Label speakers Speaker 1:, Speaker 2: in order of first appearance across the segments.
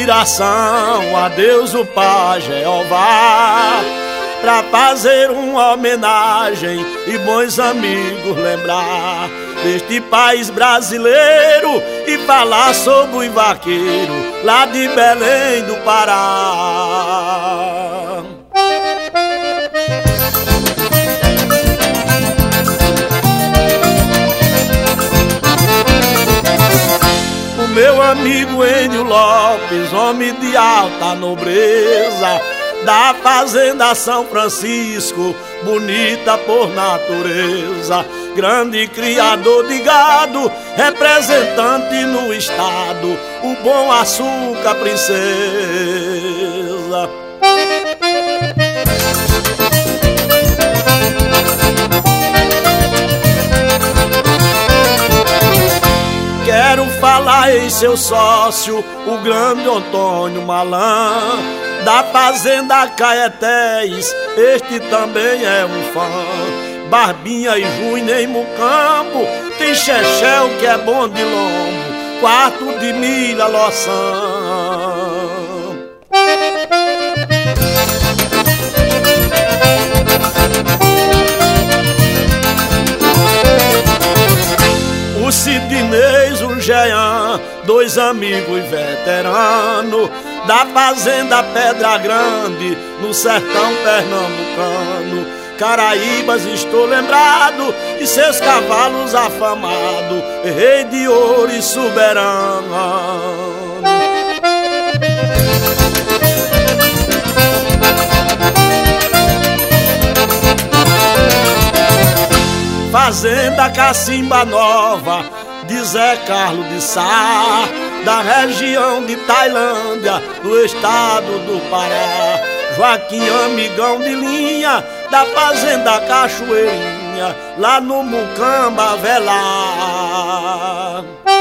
Speaker 1: admiração a Deus o Pai Jeová, pra fazer uma homenagem e bons amigos lembrar deste país brasileiro e falar sobre o vaqueiro lá de Belém do Pará. O meu amigo Enio Lopes, homem de alta nobreza, da fazenda São Francisco, bonita por natureza, grande criador de gado, representante no estado, o Bom Açúcar Princesa. Quero falar em seu sócio, o grande Antônio Malan, da fazenda Caetés, este também é um fã. Barbinha e Juína em Mucambo, tem Chechel que é bom de lombo, quarto de milha loção. O Sidnês, o Jean, dois amigos veteranos, da fazenda Pedra Grande, no sertão pernambucano. Caraíbas estou lembrado, e seus cavalos afamados, rei de ouro e soberano. Fazenda Cacimba Nova, de Zé Carlos de Sá, da região de Tailândia, do estado do Pará. Joaquim Amigão de Linha, da fazenda Cachoeirinha, lá no Mucamba Velar.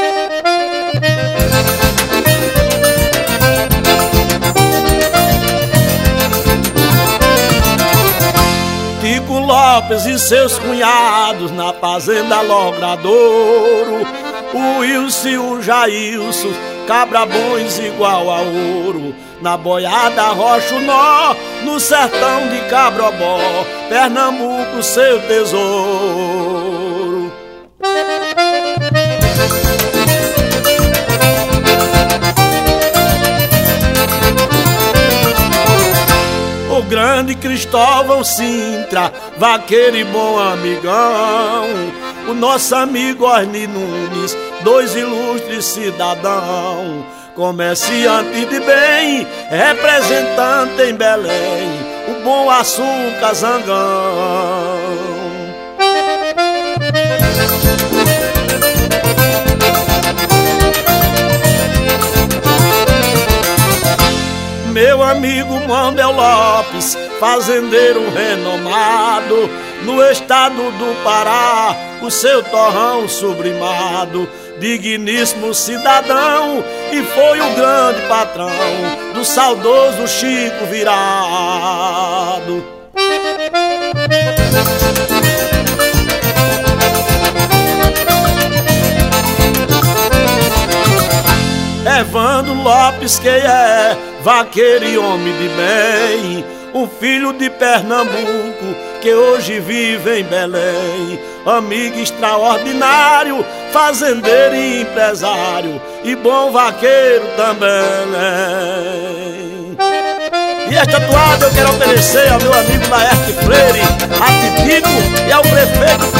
Speaker 1: Tico Lopes e seus cunhados, na fazenda Logradouro, o Wilson e o Jailson, cabra bons igual a ouro, na boiada Rocha Nó, no sertão de Cabrobó, Pernambuco seu tesouro. O grande Cristóvão Sintra, vaqueiro e bom amigão, o nosso amigo Orni Nunes, dois ilustres cidadãos, comerciante de bem, representante em Belém, o Bom Açúcar Zangão. Meu amigo Manuel Lopes, fazendeiro renomado, no estado do Pará, o seu torrão sublimado, digníssimo cidadão, e foi o grande patrão do saudoso Chico Virado. Evandro Lopes, que é vaqueiro e homem de bem, um filho de Pernambuco que hoje vive em Belém, amigo extraordinário, fazendeiro e empresário, e bom vaqueiro também. E esta toada eu quero oferecer ao meu amigo Laerte Freire, a Titico e ao prefeito